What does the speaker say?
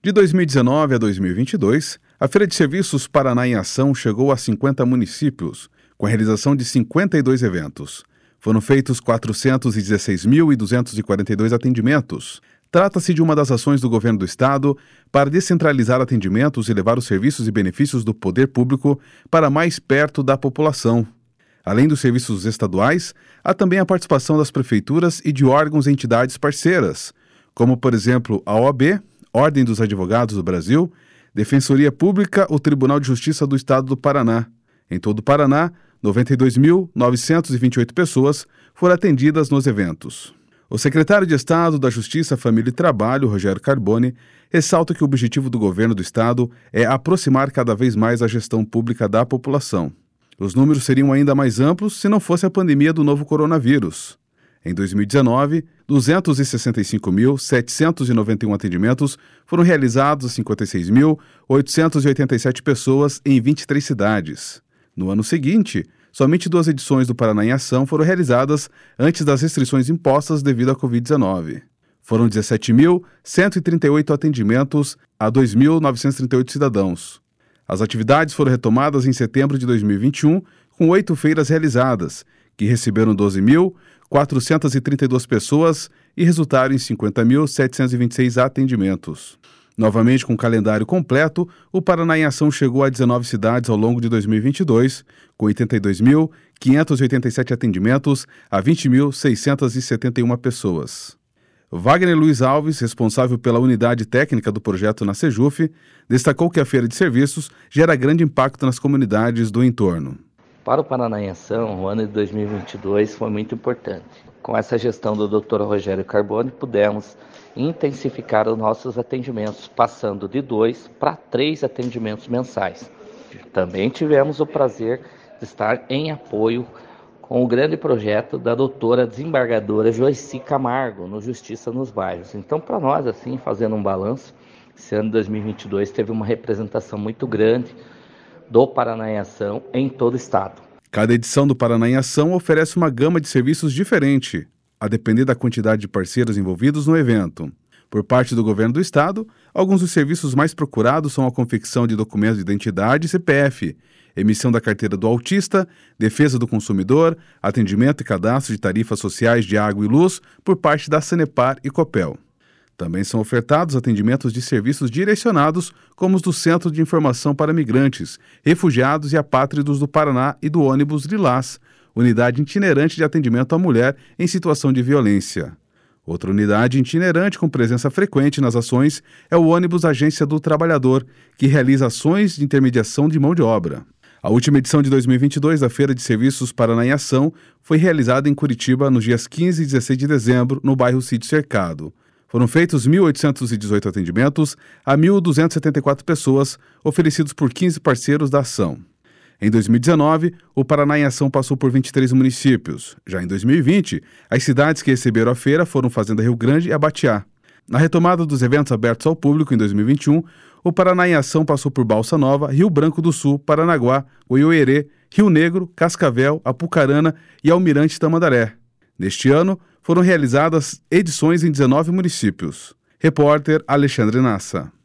De 2019 a 2022, a Feira de Serviços Paraná em Ação chegou a 50 municípios, com a realização de 52 eventos. Foram feitos 416.242 atendimentos. Trata-se de uma das ações do governo do estado para descentralizar atendimentos e levar os serviços e benefícios do poder público para mais perto da população. Além dos serviços estaduais, há também a participação das prefeituras e de órgãos e entidades parceiras, como, por exemplo, a OAB, Ordem dos Advogados do Brasil, Defensoria Pública, o Tribunal de Justiça do Estado do Paraná. Em todo o Paraná, 92.928 pessoas foram atendidas nos eventos. O secretário de Estado da Justiça, Família e Trabalho, Rogério Carboni, ressalta que o objetivo do governo do estado é aproximar cada vez mais a gestão pública da população. Os números seriam ainda mais amplos se não fosse a pandemia do novo coronavírus. Em 2019, 265.791 atendimentos foram realizados a 56.887 pessoas em 23 cidades. No ano seguinte, somente 2 edições do Paraná em Ação foram realizadas antes das restrições impostas devido à Covid-19. Foram 17.138 atendimentos a 2.938 cidadãos. As atividades foram retomadas em setembro de 2021, com 8 feiras realizadas, que receberam 12.432 pessoas e resultaram em 50.726 atendimentos. Novamente, com o calendário completo, o Paraná em Ação chegou a 19 cidades ao longo de 2022, com 82.587 atendimentos a 20.671 pessoas. Wagner Luiz Alves, responsável pela unidade técnica do projeto na Sejuf, destacou que a Feira de Serviços gera grande impacto nas comunidades do entorno. Para o Paraná em Ação, o ano de 2022 foi muito importante. Com essa gestão do Dr. Rogério Carboni, pudemos intensificar os nossos atendimentos, passando de 2 para 3 atendimentos mensais. Também tivemos o prazer de estar em apoio com o grande projeto da doutora desembargadora Joyci Camargo, no Justiça nos Bairros. Então, para nós, assim, fazendo um balanço, esse ano de 2022 teve uma representação muito grande do Paraná em Ação em todo o estado. Cada edição do Paraná em Ação oferece uma gama de serviços diferente, a depender da quantidade de parceiros envolvidos no evento. Por parte do governo do estado, alguns dos serviços mais procurados são a confecção de documentos de identidade e CPF, emissão da carteira do autista, defesa do consumidor, atendimento e cadastro de tarifas sociais de água e luz por parte da Sanepar e Copel. Também são ofertados atendimentos de serviços direcionados, como os do Centro de Informação para Migrantes, Refugiados e Apátridos do Paraná e do ônibus Lilás, unidade itinerante de atendimento à mulher em situação de violência. Outra unidade itinerante com presença frequente nas ações é o ônibus Agência do Trabalhador, que realiza ações de intermediação de mão de obra. A última edição de 2022 da Feira de Serviços Paraná em Ação foi realizada em Curitiba nos dias 15 e 16 de dezembro, no bairro Sítio Cercado. Foram feitos 1.818 atendimentos a 1.274 pessoas, oferecidos por 15 parceiros da ação. Em 2019, o Paraná em Ação passou por 23 municípios. Já em 2020, as cidades que receberam a feira foram Fazenda Rio Grande e Abatiá. Na retomada dos eventos abertos ao público em 2021, o Paraná em Ação passou por Balsa Nova, Rio Branco do Sul, Paranaguá, Oiôerê, Rio Negro, Cascavel, Apucarana e Almirante Tamandaré. Neste ano, foram realizadas edições em 19 municípios. Repórter Alexandre Nassa.